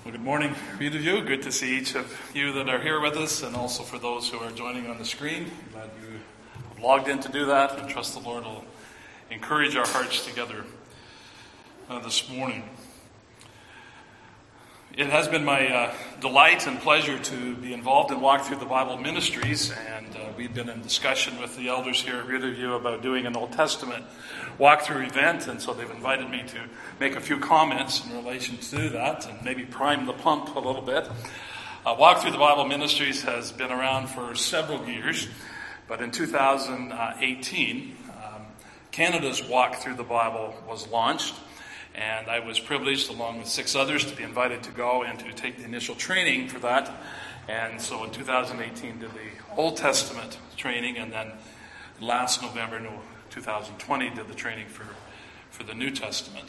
Well, good morning, read of you. Good to see each of you that are here with us, and also for those who are joining on the screen. Glad you have logged in to do that, and trust the Lord will encourage our hearts together this morning. It has been my delight and pleasure to be involved in Walk Through the Bible Ministries, and we've been in discussion with the elders here at Read of You about doing an Old Testament walkthrough event, and so they've invited me to make a few comments in relation to that and maybe prime the pump a little bit. Walk Through the Bible Ministries has been around for several years, but in 2018, Canada's Walk Through the Bible was launched. And I was privileged, along with 6 others, to be invited to go and to take the initial training for that. And so in 2018, did the Old Testament training, and then last November, 2020, did the training for the New Testament.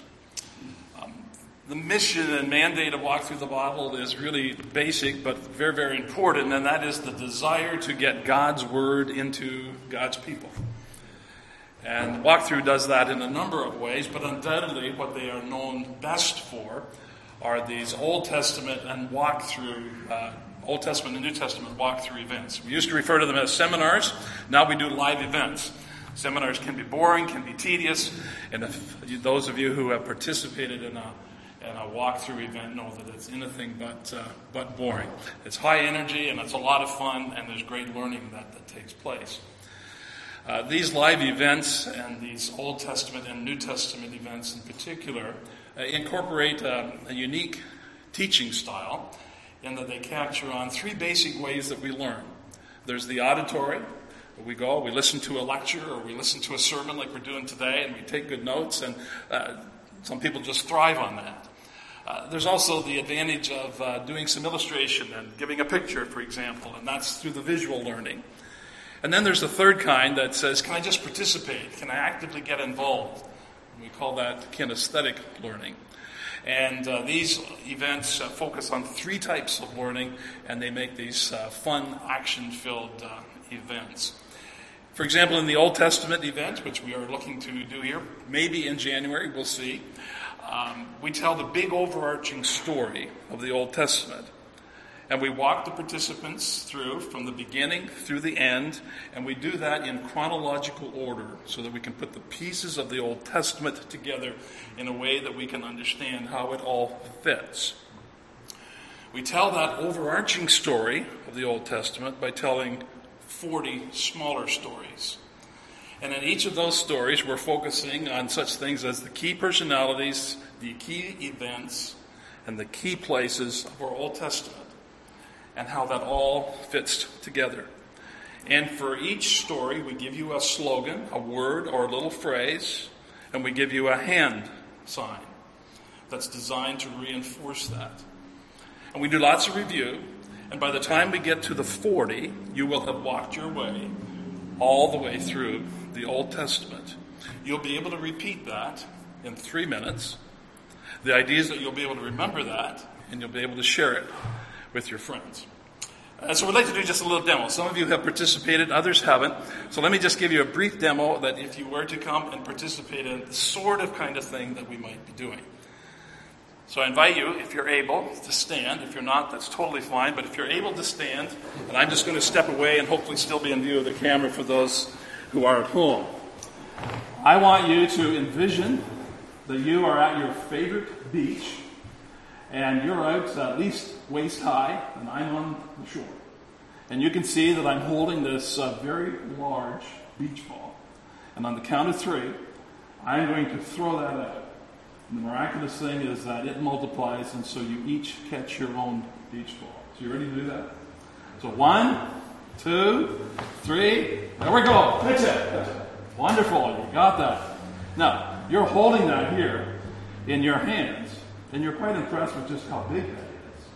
The mission and mandate of Walk Through the Bible is really basic, but very, very important, and that is the desire to get God's Word into God's people. And Walkthrough does that in a number of ways, but undoubtedly what they are known best for are these Old Testament and Old Testament and New Testament walkthrough events. We used to refer to them as seminars. Now we do live events. Seminars can be boring, can be tedious, and if those of you who have participated in a walkthrough event know that it's anything but boring. It's high energy, and it's a lot of fun, and there's great learning that takes place. These live events and these Old Testament and New Testament events in particular incorporate a unique teaching style in that they capture on 3 basic ways that we learn. There's the auditory. We listen to a lecture or we listen to a sermon like we're doing today, and we take good notes, and some people just thrive on that. There's also the advantage of doing some illustration and giving a picture, for example, and that's through the visual learning. And then there's the third kind that says, can I just participate? Can I actively get involved? And we call that kinesthetic learning. And these events focus on 3 types of learning, and they make these fun, action-filled events. For example, in the Old Testament event, which we are looking to do here, maybe in January, we'll see, we tell the big overarching story of the Old Testament. And we walk the participants through from the beginning through the end, and we do that in chronological order so that we can put the pieces of the Old Testament together in a way that we can understand how it all fits. We tell that overarching story of the Old Testament by telling 40 smaller stories. And in each of those stories, we're focusing on such things as the key personalities, the key events, and the key places of our Old Testament, and how that all fits together. And for each story, we give you a slogan, a word, or a little phrase, and we give you a hand sign that's designed to reinforce that. And we do lots of review, and by the time we get to the 40, you will have walked your way all the way through the Old Testament. You'll be able to repeat that in 3 minutes. The idea is that you'll be able to remember that, and you'll be able to share it with your friends. So we'd like to do just a little demo. Some of you have participated, others haven't. So let me just give you a brief demo that if you were to come and participate in the sort of kind of thing that we might be doing. So I invite you, if you're able, to stand. If you're not, that's totally fine. But if you're able to stand, and I'm just going to step away and hopefully still be in view of the camera for those who are at home. I want you to envision that you are at your favorite beach, and you're out at least waist high, and I'm on the shore. And you can see that I'm holding this very large beach ball. And on the count of 3, I'm going to throw that out. And the miraculous thing is that it multiplies, and so you each catch your own beach ball. So you ready to do that? So 1, 2, 3, there we go. Pitch it. Wonderful, you got that. Now, you're holding that here in your hands, and you're quite impressed with just how big that is.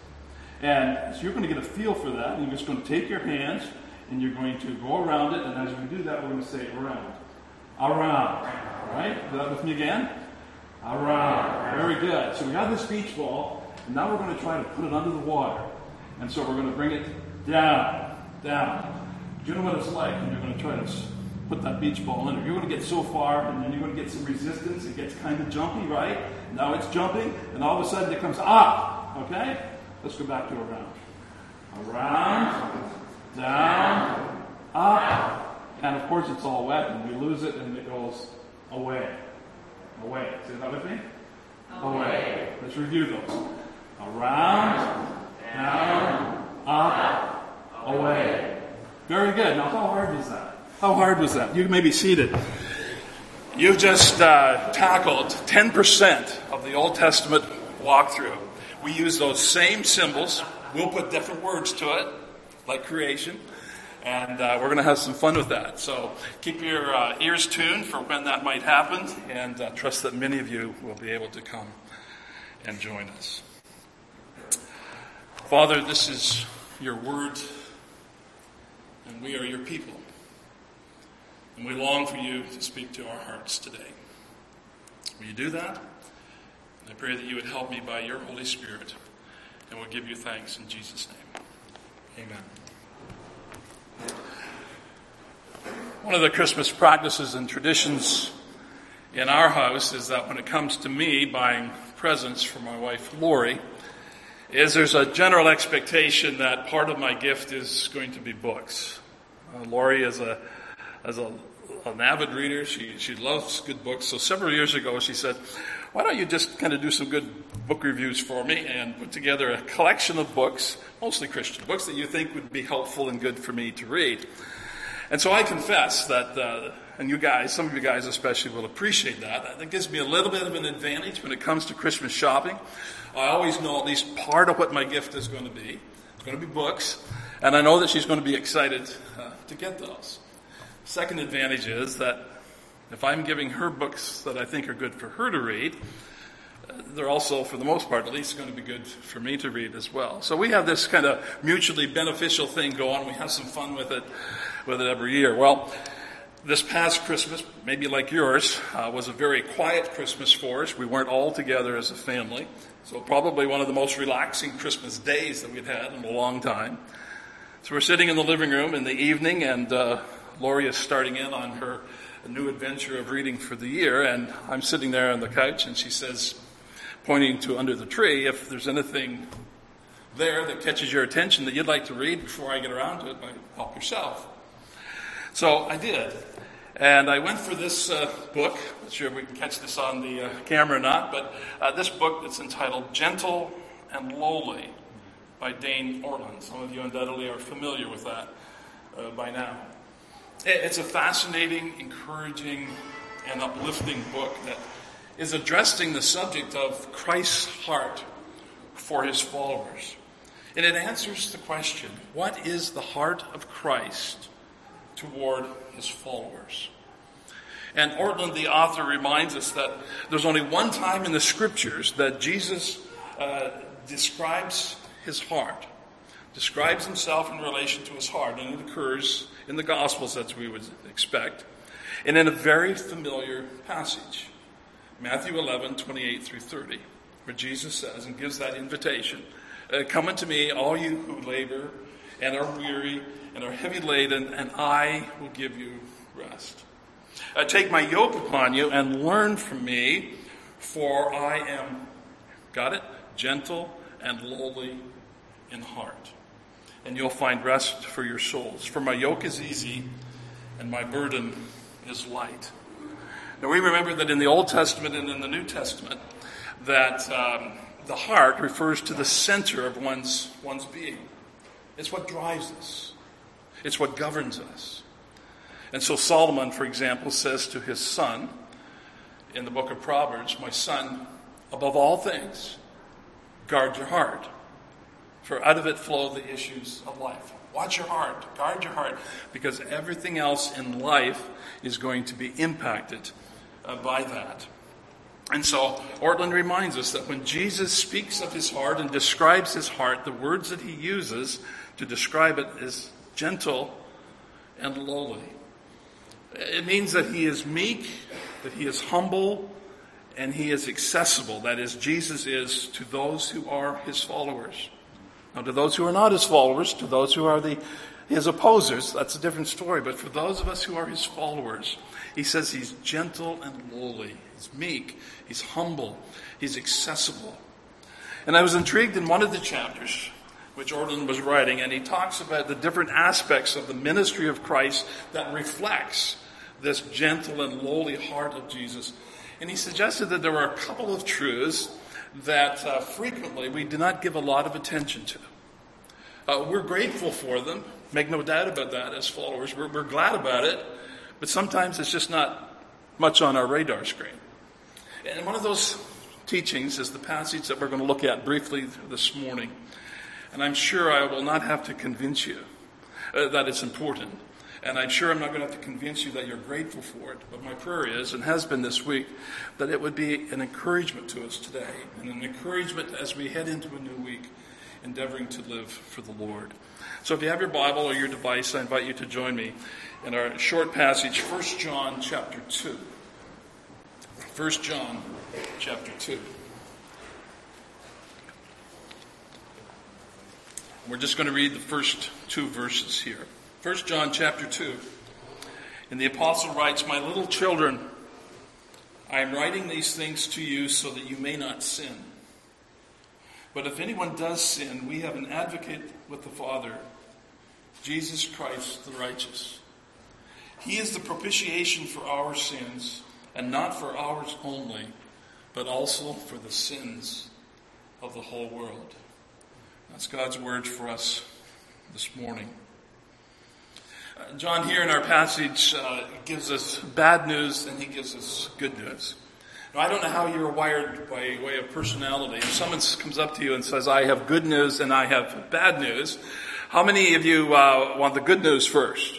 And so you're going to get a feel for that, and you're just going to take your hands, and you're going to go around it, and as we do that, we're going to say around. Around. All right? Do that with me again. Around. Very good. So we have this beach ball, and now we're going to try to put it under the water. And so we're going to bring it down. Do you know what it's like when you're going to try to put that beach ball in there? You're going to get so far, and then you're going to get some resistance. It gets kind of jumpy, right? Now it's jumping, and all of a sudden it comes up. Okay? Let's go back to around. Around, down, up. And of course it's all wet and we lose it and it goes away. Away. Say that with me? Away. Let's review those. Around, down, up, away. Very good. Now how hard was that? How hard was that? You may be seated. You've just tackled 10% of the Old Testament walkthrough. We use those same symbols. We'll put different words to it, like creation. And we're going to have some fun with that. So keep your ears tuned for when that might happen. And trust that many of you will be able to come and join us. Father, this is your word. And we are your people. And we long for you to speak to our hearts today. Will you do that? And I pray that you would help me by your Holy Spirit. And we'll give you thanks in Jesus' name. Amen. One of the Christmas practices and traditions in our house is that when it comes to me buying presents for my wife Lori, is there's a general expectation that part of my gift is going to be books. Lori is an avid reader. She loves good books. So several years ago she said, why don't you just kind of do some good book reviews for me and put together a collection of books, mostly Christian books, that you think would be helpful and good for me to read. And so I confess that, and you guys, some of you guys especially will appreciate that. That gives me a little bit of an advantage when it comes to Christmas shopping. I always know at least part of what my gift is going to be. It's going to be books. And I know that she's going to be excited to get those. Second advantage is that if I'm giving her books that I think are good for her to read, they're also, for the most part, at least going to be good for me to read as well. So we have this kind of mutually beneficial thing going. We have some fun with it every year. Well, this past Christmas, maybe like yours, was a very quiet Christmas for us. We weren't all together as a family. So probably one of the most relaxing Christmas days that we've had in a long time. So we're sitting in the living room in the evening, and Lori is starting in on her new adventure of reading for the year, and I'm sitting there on the couch, and she says, pointing to under the tree, if there's anything there that catches your attention that you'd like to read before I get around to it, help yourself. So I did, and I went for this book. Not sure if we can catch this on the camera or not, but this book that's entitled Gentle and Lowly by Dane Ortlund. Some of you undoubtedly are familiar with that by now. It's a fascinating, encouraging, and uplifting book that is addressing the subject of Christ's heart for his followers. And it answers the question, what is the heart of Christ toward his followers? And Ortlund, the author, reminds us that there's only one time in the Scriptures that Jesus describes his heart, describes himself in relation to his heart, and it occurs in the Gospels, as we would expect, and in a very familiar passage, Matthew 11, 28 through 30, where Jesus says and gives that invitation, come unto me, all you who labor and are weary and are heavy laden, and I will give you rest. Take my yoke upon you and learn from me, for I am, got it, gentle and lowly in heart. And you'll find rest for your souls. For my yoke is easy and my burden is light. Now we remember that in the Old Testament and in the New Testament that the heart refers to the center of one's being. It's what drives us. It's what governs us. And so Solomon, for example, says to his son in the book of Proverbs, my son, above all things, guard your heart. For out of it flow the issues of life. Watch your heart. Guard your heart. Because everything else in life is going to be impacted by that. And so Ortlund reminds us that when Jesus speaks of his heart and describes his heart, the words that he uses to describe it is gentle and lowly. It means that he is meek, that he is humble, and he is accessible. That is, Jesus is to those who are his followers. Now, to those who are not his followers, to those who are his opposers, that's a different story. But for those of us who are his followers, he says he's gentle and lowly. He's meek. He's humble. He's accessible. And I was intrigued in one of the chapters, which Ortlund was writing, and he talks about the different aspects of the ministry of Christ that reflects this gentle and lowly heart of Jesus. And he suggested that there were a couple of truths that frequently we do not give a lot of attention to. We're grateful for them, make no doubt about that as followers. We're glad about it, but sometimes it's just not much on our radar screen. And one of those teachings is the passage that we're going to look at briefly this morning. And I'm sure I will not have to convince you that it's important. And I'm sure I'm not going to have to convince you that you're grateful for it. But my prayer is, and has been this week, that it would be an encouragement to us today. And an encouragement as we head into a new week, endeavoring to live for the Lord. So if you have your Bible or your device, I invite you to join me in our short passage, 1 John chapter 2. 1 John chapter 2. We're just going to read the first two verses here. 1 John chapter 2. And the apostle writes, "My little children, I am writing these things to you so that you may not sin. But if anyone does sin, we have an advocate with the Father, Jesus Christ the righteous. He is the propitiation for our sins, and not for ours only, but also for the sins of the whole world." That's God's word for us this morning. John here in our passage gives us bad news and he gives us good news. Now, I don't know how you're wired by way of personality. If someone comes up to you and says, "I have good news and I have bad news," how many of you want the good news first?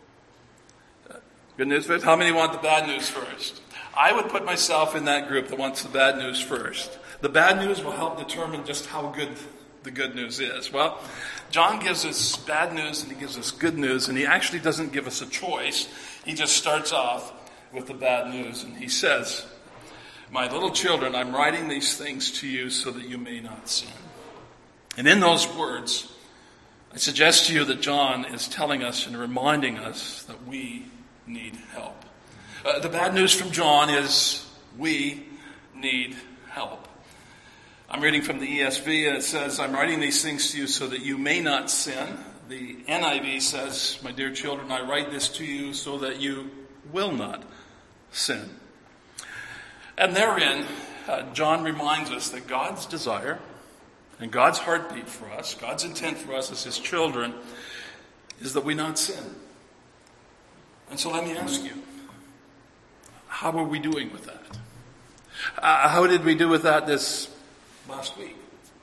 Good news first? How many want the bad news first? I would put myself in that group that wants the bad news first. The bad news will help determine just how good the good news is. Well, John gives us bad news and he gives us good news, and he actually doesn't give us a choice. He just starts off with the bad news, and he says, "My little children, I'm writing these things to you so that you may not sin." And in those words, I suggest to you that John is telling us and reminding us that we need help. The bad news from John is we need help. I'm reading from the ESV, and it says, "I'm writing these things to you so that you may not sin." The NIV says, "My dear children, I write this to you so that you will not sin." And therein, John reminds us that God's desire and God's heartbeat for us, God's intent for us as his children, is that we not sin. And so let me ask you, how are we doing with that? How did we do with that this last week?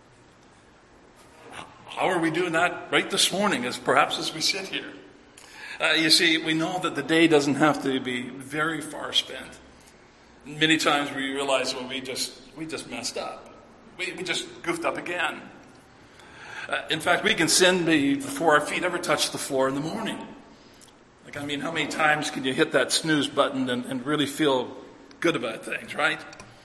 How are we doing that right this morning, as we sit here? You see, we know that the day doesn't have to be very far spent. Many times we realize, well, we just messed up. We just goofed up again. In fact, we can sin before our feet ever touch the floor in the morning. How many times can you hit that snooze button and really feel good about things, right?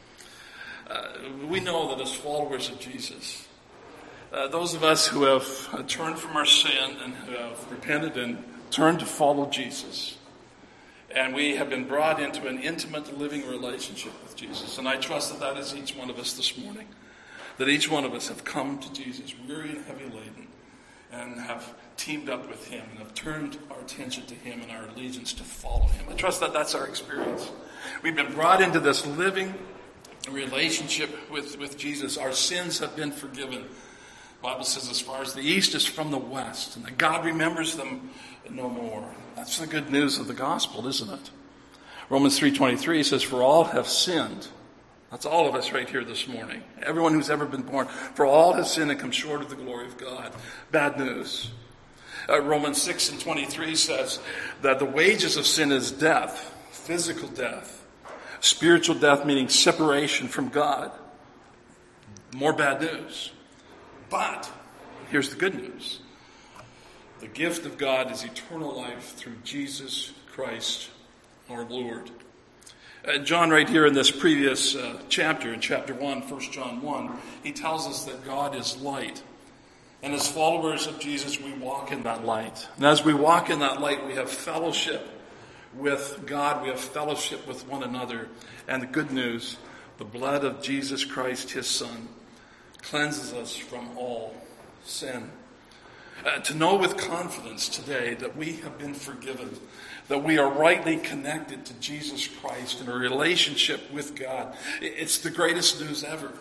We know that as followers of Jesus, those of us who have turned from our sin and who have repented and turned to follow Jesus, and we have been brought into an intimate living relationship with Jesus. And I trust that is each one of us this morning. That each one of us have come to Jesus weary and heavy laden and have teamed up with him and have turned our attention to him and our allegiance to follow him. I trust that that's our experience. We've been brought into this living relationship with Jesus. Our sins have been forgiven. The Bible says as far as the east is from the west, and that God remembers them no more. That's the good news of the gospel, isn't it? Romans 3:23 says, "For all have sinned." That's all of us right here this morning. Everyone who's ever been born. "For all have sinned and come short of the glory of God." Bad news. Romans 6:23 says that the wages of sin is death, physical death. Spiritual death meaning separation from God. More bad news. But here's the good news. The gift of God is eternal life through Jesus Christ our Lord. John right here in this previous chapter, in chapter 1, 1 John 1, he tells us that God is light. And as followers of Jesus, we walk in that light. And as we walk in that light, we have fellowship with God. We have fellowship with one another. And the good news, the blood of Jesus Christ, his Son, cleanses us from all sin. To know with confidence today that we have been forgiven, that we are rightly connected to Jesus Christ in a relationship with God. It's the greatest news ever.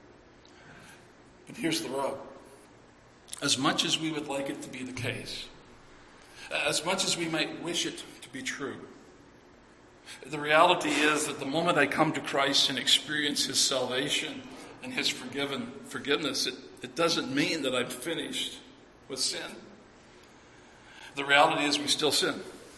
But here's the rub. As much as we would like it to be the case, as much as we might wish it to be true, the reality is that the moment I come to Christ and experience His salvation and His forgiveness, it doesn't mean that I'm finished with sin. The reality is we still sin.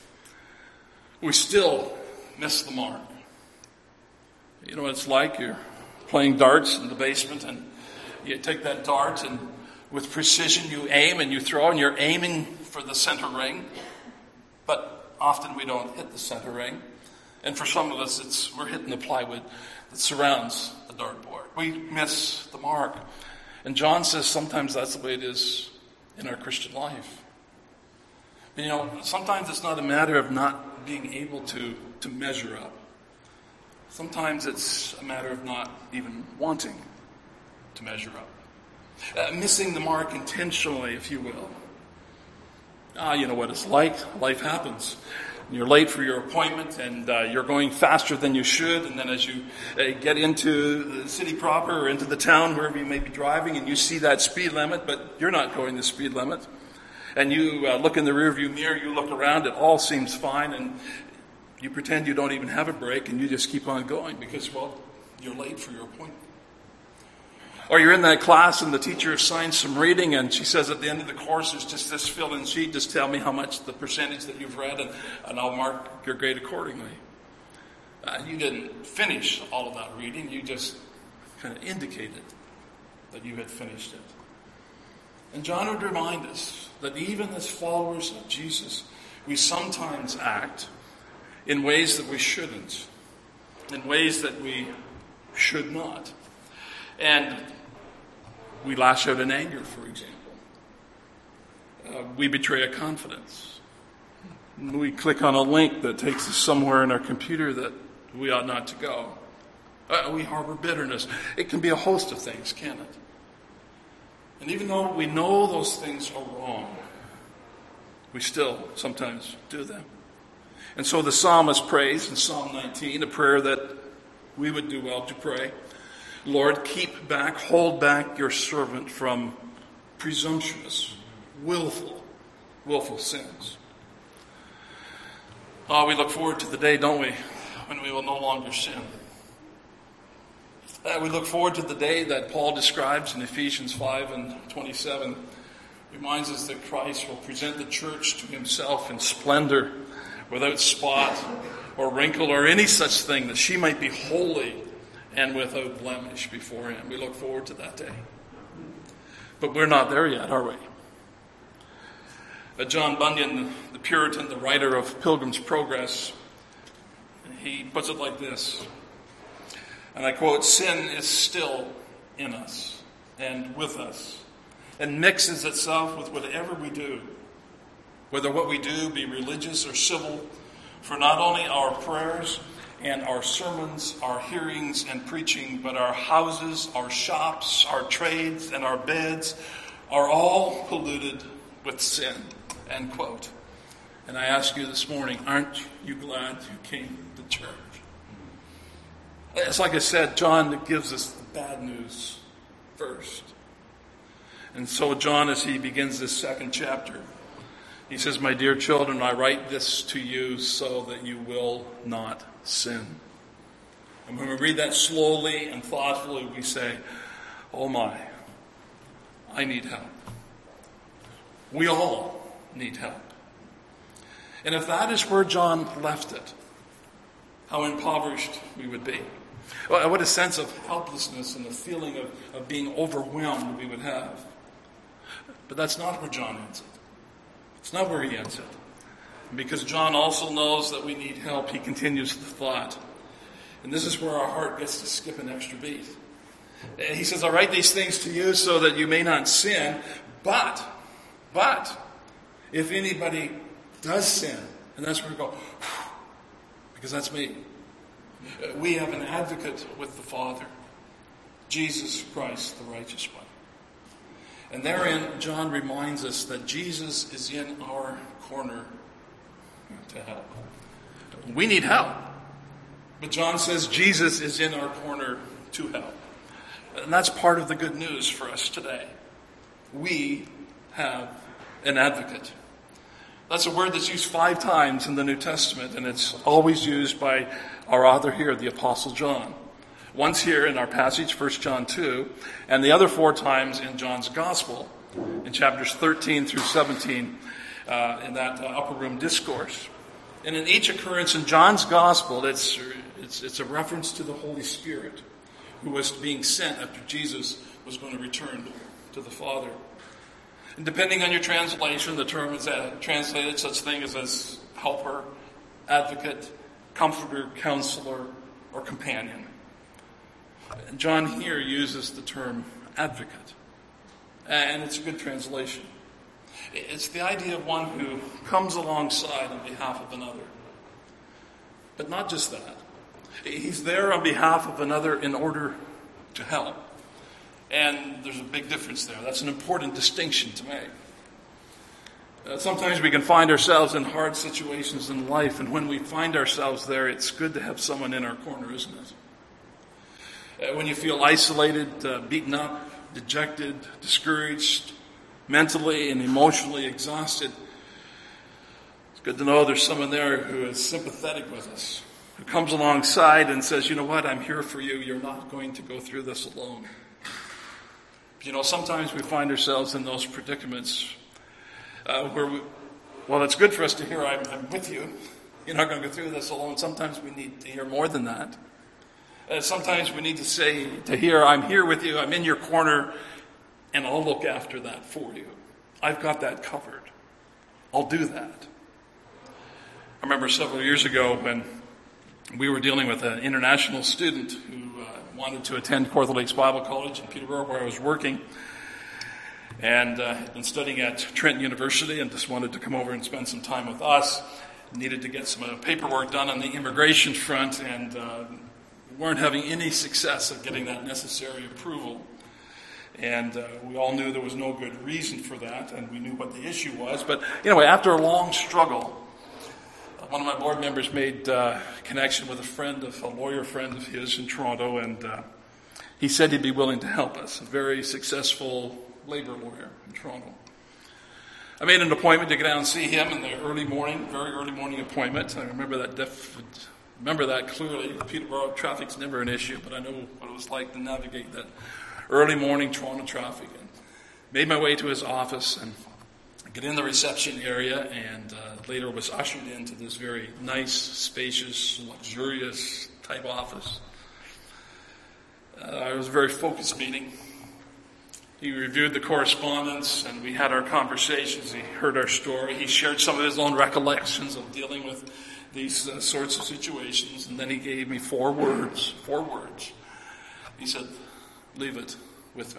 We still miss the mark. You know what it's like? You're playing darts in the basement and you take that dart and with precision you aim and you throw and you're aiming for the center ring. But often we don't hit the center ring. And for some of us, we're hitting the plywood that surrounds the dartboard. We miss the mark. And John says sometimes that's the way it is in our Christian life. You know, sometimes it's not a matter of not being able to measure up. Sometimes it's a matter of not even wanting to measure up. Missing the mark intentionally, if you will. You know what it's like. Life happens. You're late for your appointment and you're going faster than you should. And then as you get into the city proper or into the town, wherever you may be driving, and you see that speed limit, but you're not going the speed limit. And you look in the rearview mirror, you look around, it all seems fine, and you pretend you don't even have a break, and you just keep on going because, well, you're late for your appointment. Or you're in that class and the teacher assigns some reading and she says at the end of the course, there's just this fill-in sheet, just tell me how much the percentage that you've read and I'll mark your grade accordingly. You didn't finish all of that reading, you just kind of indicated that you had finished it. And John would remind us that even as followers of Jesus, we sometimes act in ways that we shouldn't, in ways that we should not. And we lash out in anger, for example. We betray a confidence. We click on a link that takes us somewhere in our computer that we ought not to go. We harbor bitterness. It can be a host of things, can't it? And even though we know those things are wrong, we still sometimes do them. And so the psalmist prays in Psalm 19, a prayer that we would do well to pray. Lord, hold back your servant from presumptuous, willful sins. We look forward to the day, don't we, when we will no longer sin. We look forward to the day that Paul describes in Ephesians 5:27. Reminds us that Christ will present the church to himself in splendor, without spot or wrinkle or any such thing, that she might be holy and without blemish before him. We look forward to that day. But we're not there yet, are we? John Bunyan, the Puritan, the writer of Pilgrim's Progress, he puts it like this, and I quote, "Sin is still in us and with us, and mixes itself with whatever we do, whether what we do be religious or civil, for not only our prayers and our sermons, our hearings and preaching, but our houses, our shops, our trades, and our beds are all polluted with sin." End quote. And I ask you this morning, aren't you glad you came to church? It's like I said, John gives us the bad news first. And so John, as he begins this second chapter, he says, "My dear children, I write this to you so that you will not sin." And when we read that slowly and thoughtfully, we say, oh my, I need help. We all need help. And if that is where John left it, how impoverished we would be. What a sense of helplessness and a feeling of being overwhelmed we would have. But that's not where John ends it. It's not where he ends it. Because John also knows that we need help, he continues the thought. And this is where our heart gets to skip an extra beat. He says, "I write these things to you so that you may not sin, but if anybody does sin," and that's where we go, because that's me. "We have an advocate with the Father, Jesus Christ, the righteous one. And therein, John reminds us that Jesus is in our corner to help. We need help. But John says Jesus is in our corner to help. And that's part of the good news for us today. We have an advocate. That's a word that's used 5 times in the New Testament, and it's always used by our author here, the Apostle John. Once here in our passage, 1 John 2, and the other 4 times in John's Gospel, in chapters 13 through 17, in that upper room discourse. And in each occurrence in John's Gospel, it's a reference to the Holy Spirit, who was being sent after Jesus was going to return to the Father. And depending on your translation, the term is translated such things as helper, advocate, comforter, counselor, or companion. And John here uses the term advocate. And it's a good translation. It's the idea of one who comes alongside on behalf of another. But not just that. He's there on behalf of another in order to help. And there's a big difference there. That's an important distinction to make. Sometimes we can find ourselves in hard situations in life, and when we find ourselves there, it's good to have someone in our corner, isn't it? When you feel isolated, beaten up, dejected, discouraged, mentally and emotionally exhausted, it's good to know there's someone there who is sympathetic with us, who comes alongside and says, you know what, I'm here for you. You're not going to go through this alone. You know, sometimes we find ourselves in those predicaments where it's good for us to hear, I'm with you. You're not going to go through this alone. Sometimes we need to hear more than that. Sometimes we need to hear, I'm here with you, I'm in your corner, and I'll look after that for you. I've got that covered. I'll do that. I remember several years ago when we were dealing with an international student who wanted to attend Cortha Lakes Bible College in Peterborough, where I was working, and had been studying at Trent University and just wanted to come over and spend some time with us. Needed to get some paperwork done on the immigration front, and weren't having any success of getting that necessary approval. And we all knew there was no good reason for that, and we knew what the issue was. But anyway, after a long struggle, one of my board members made connection with a lawyer friend of his in Toronto, and he said he'd be willing to help us, a very successful labor lawyer in Toronto. I made an appointment to go down and see him in the early morning, very early morning appointment. I remember that clearly. Peterborough traffic's never an issue, but I know what it was like to navigate that early morning Toronto traffic. And made my way to his office and get in the reception area, and later was ushered into this very nice, spacious, luxurious type office. It was a very focused meeting. He reviewed the correspondence, and we had our conversations. He heard our story. He shared some of his own recollections of dealing with these sorts of situations, and then he gave me 4 words. He said, leave it with me.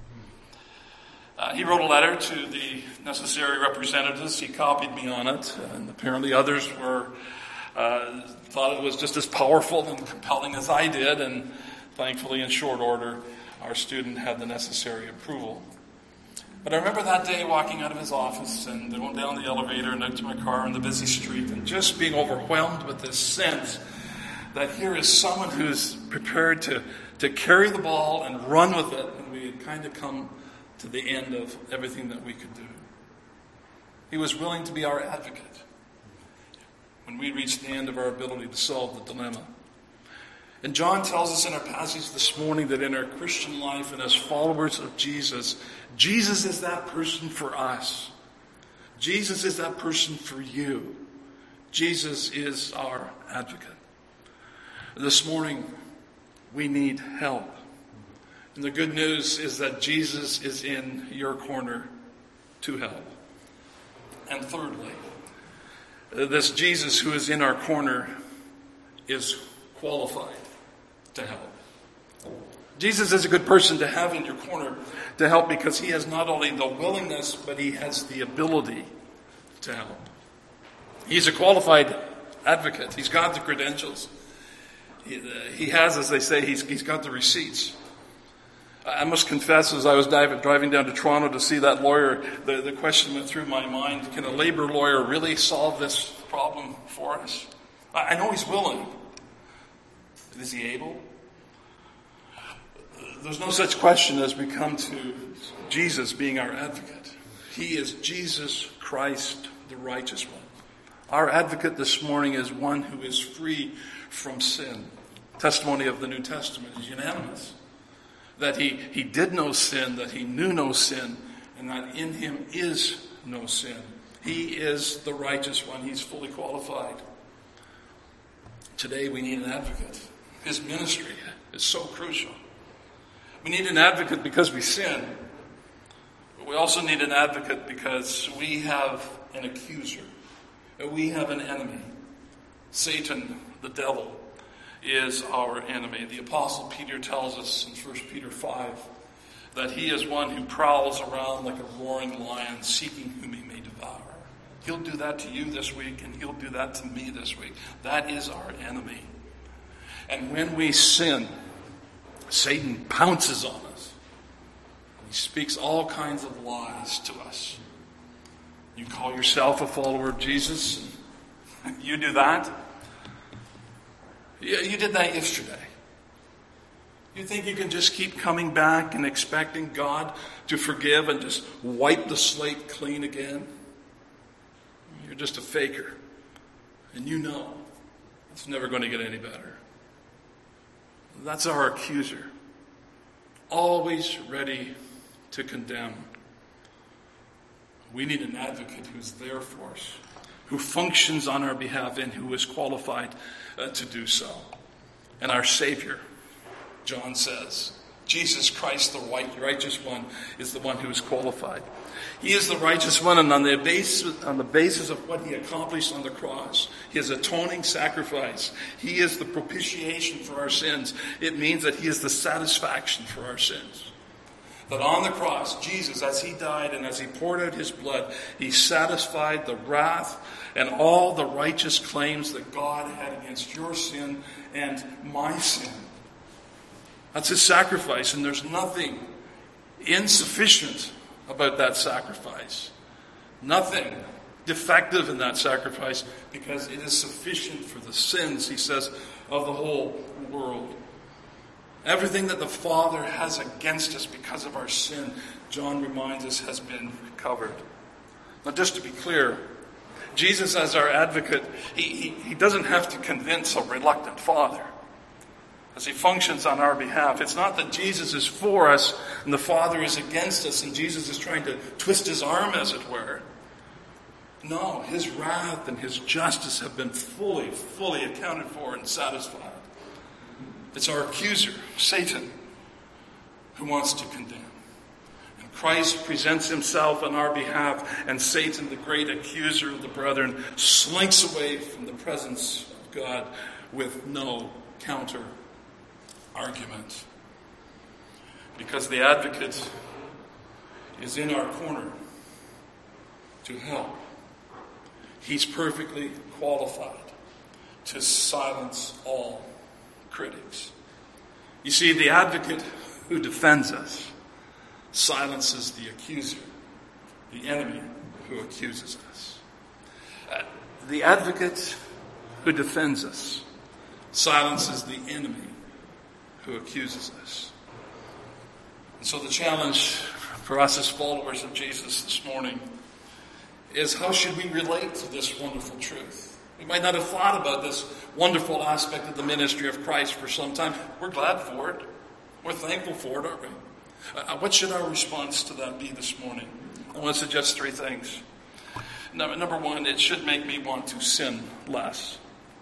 He wrote a letter to the necessary representatives. He copied me on it, and apparently others thought it was just as powerful and compelling as I did, and thankfully in short order our student had the necessary approval. But I remember that day walking out of his office and going down the elevator and out to my car on the busy street and just being overwhelmed with this sense that here is someone who's prepared to carry the ball and run with it, and we had kind of come to the end of everything that we could do. He was willing to be our advocate when we reached the end of our ability to solve the dilemma. And John tells us in our passage this morning that in our Christian life and as followers of Jesus, Jesus is that person for us. Jesus is that person for you. Jesus is our advocate. This morning, we need help. And the good news is that Jesus is in your corner to help. And thirdly, this Jesus who is in our corner is qualified to help. Jesus is a good person to have in your corner to help because he has not only the willingness, but he has the ability to help. He's a qualified advocate. He's got the credentials. He has, as they say, he's got the receipts. I must confess, as I was driving down to Toronto to see that lawyer, the question went through my mind, can a labor lawyer really solve this problem for us? I know he's willing. Is he able? There's no such question as we come to Jesus being our advocate. He is Jesus Christ, the righteous one. Our advocate this morning is one who is free from sin. Testimony of the New Testament is unanimous. That he did no sin, that he knew no sin, and that in him is no sin. He is the righteous one. He's fully qualified. Today we need an advocate. His ministry is so crucial. We need an advocate because we sin. But we also need an advocate because we have an accuser. We have an enemy. Satan, the devil, is our enemy. The Apostle Peter tells us in 1 Peter 5 that he is one who prowls around like a roaring lion seeking whom he may devour. He'll do that to you this week, and he'll do that to me this week. That is our enemy. And when we sin, Satan pounces on us. He speaks all kinds of lies to us. You call yourself a follower of Jesus? You do that? You did that yesterday. You think you can just keep coming back and expecting God to forgive and just wipe the slate clean again? You're just a faker. And you know it's never going to get any better. That's our accuser. Always ready to condemn. We need an advocate who's there for us, who functions on our behalf and who is qualified to do so. And our Savior, John says, Jesus Christ, the righteous one, is the one who is qualified. He is the righteous one, and on the basis of what he accomplished on the cross, his atoning sacrifice, he is the propitiation for our sins. It means that he is the satisfaction for our sins. That on the cross, Jesus, as he died and as he poured out his blood, he satisfied the wrath and all the righteous claims that God had against your sin and my sin. That's his sacrifice, and there's nothing insufficient about that sacrifice. Nothing defective in that sacrifice, because it is sufficient for the sins, he says, of the whole world. Everything that the Father has against us because of our sin, John reminds us, has been covered. Now, just to be clear, Jesus as our advocate, he doesn't have to convince a reluctant Father as he functions on our behalf. It's not that Jesus is for us and the Father is against us and Jesus is trying to twist his arm, as it were. No, his wrath and his justice have been fully accounted for and satisfied. It's our accuser, Satan, who wants to condemn. And Christ presents himself on our behalf, and Satan, the great accuser of the brethren, slinks away from the presence of God with no counter argument. Because the advocate is in our corner to help. He's perfectly qualified to silence all critics. You see, the advocate who defends us silences the accuser, the enemy who accuses us. The advocate who defends us silences the enemy who accuses us. And so the challenge for us as followers of Jesus this morning is, how should we relate to this wonderful truth? We might not have thought about this wonderful aspect of the ministry of Christ for some time. We're glad for it. We're thankful for it, aren't we? What should our response to that be this morning? I want to suggest three things. Number one, it should make me want to sin less.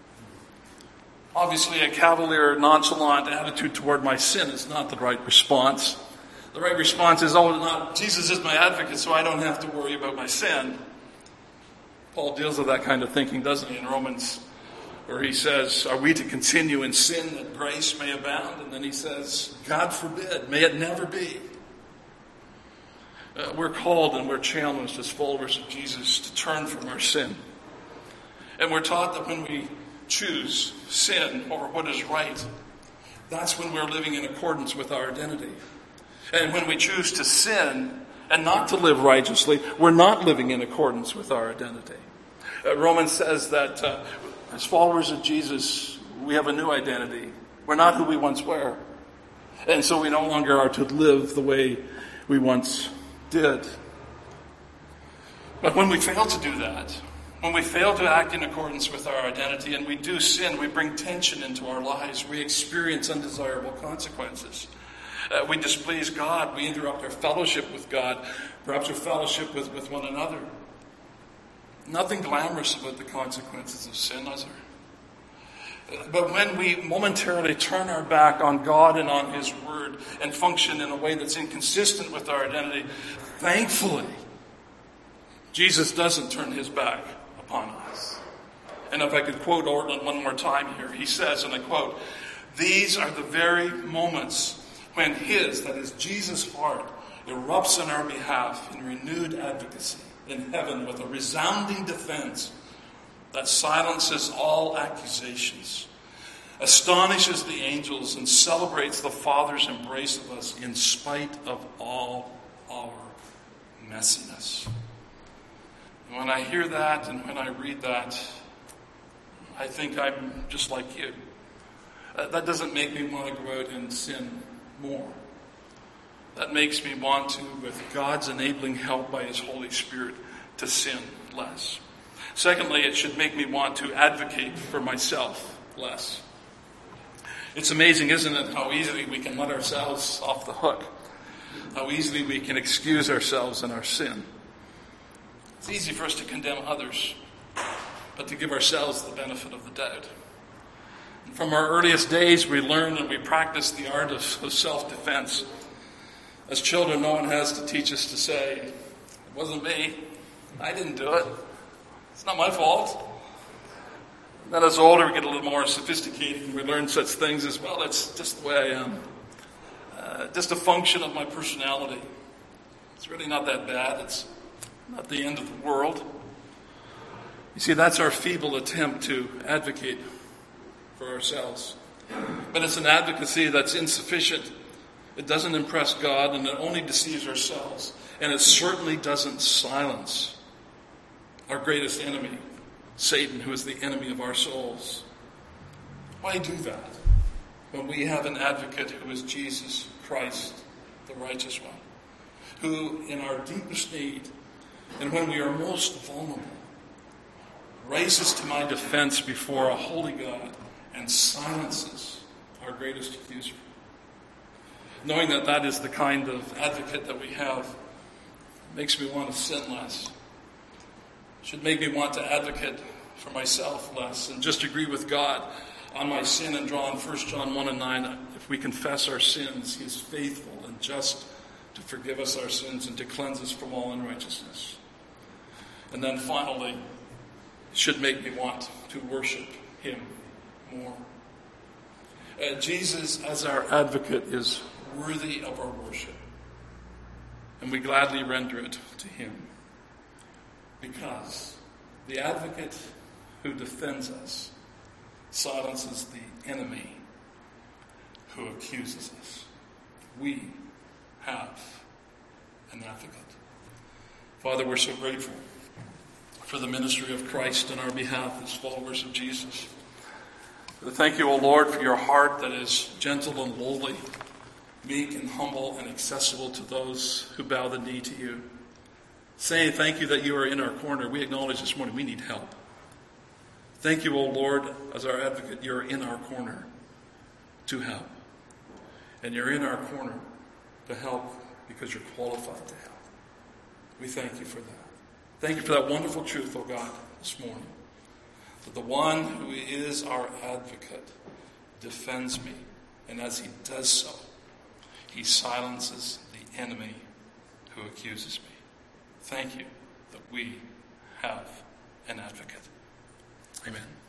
Obviously, a cavalier, nonchalant attitude toward my sin is not the right response. The right response is, Jesus is my advocate, so I don't have to worry about my sin. Paul deals with that kind of thinking, doesn't he, in Romans, where he says, are we to continue in sin that grace may abound? And then he says, God forbid, may it never be. We're called and we're challenged as followers of Jesus to turn from our sin. And we're taught that when we choose sin over what is right, that's when we're living in accordance with our identity. And when we choose to sin and not to live righteously, we're not living in accordance with our identity. Romans says that as followers of Jesus, we have a new identity. We're not who we once were. And so we no longer are to live the way we once did. But when we fail to do that, when we fail to act in accordance with our identity and we do sin, we bring tension into our lives. We experience undesirable consequences. We displease God. We interrupt our fellowship with God, perhaps our fellowship with one another. Nothing glamorous about the consequences of sin, is there? But when we momentarily turn our back on God and on His Word and function in a way that's inconsistent with our identity, thankfully, Jesus doesn't turn His back upon us. And if I could quote Ortlund one more time here, he says, and I quote, "These are the very moments when His, that is Jesus' heart, erupts on our behalf in renewed advocacy in heaven with a resounding defense that silences all accusations, astonishes the angels, and celebrates the Father's embrace of us in spite of all our messiness." And when I hear that and when I read that, I think I'm just like you. That doesn't make me want to go out and sin more. That makes me want to, with God's enabling help by His Holy Spirit, to sin less. Secondly, it should make me want to advocate for myself less. It's amazing, isn't it, how easily we can let ourselves off the hook. How easily we can excuse ourselves in our sin. It's easy for us to condemn others, but to give ourselves the benefit of the doubt. And from our earliest days, we learn and we practice the art of self-defense. As children, no one has to teach us to say, "It wasn't me. I didn't do it. It's not my fault." And then as older, we get a little more sophisticated and we learn such things as, well, it's just the way I am. Just a function of my personality. It's really not that bad. It's not the end of the world. You see, that's our feeble attempt to advocate for ourselves. But it's an advocacy that's insufficient. It doesn't impress God, and it only deceives ourselves. And it certainly doesn't silence our greatest enemy, Satan, who is the enemy of our souls. Why do that when we have an advocate who is Jesus Christ, the righteous one, who in our deepest need and when we are most vulnerable raises to my defense before a holy God and silences our greatest accuser? Knowing that that is the kind of advocate that we have makes me want to sin less. Should make me want to advocate for myself less and just agree with God on my sin and draw on 1 John 1 and 9. If we confess our sins, He is faithful and just to forgive us our sins and to cleanse us from all unrighteousness. And then finally, it should make me want to worship Him more. Jesus, as our advocate, is worthy of our worship. And we gladly render it to Him. Because the advocate who defends us silences the enemy who accuses us. We have an advocate. Father, we're so grateful for the ministry of Christ in our behalf as followers of Jesus. Thank you, O Lord, for your heart that is gentle and lowly, meek and humble and accessible to those who bow the knee to you. Saying thank you that you are in our corner. We acknowledge this morning we need help. Thank you, O Lord, as our advocate, you're in our corner to help. And you're in our corner to help because you're qualified to help. We thank you for that. Thank you for that wonderful truth, O God, this morning. That the one who is our advocate defends me. And as He does so, He silences the enemy who accuses me. Thank you that we have an advocate. Amen.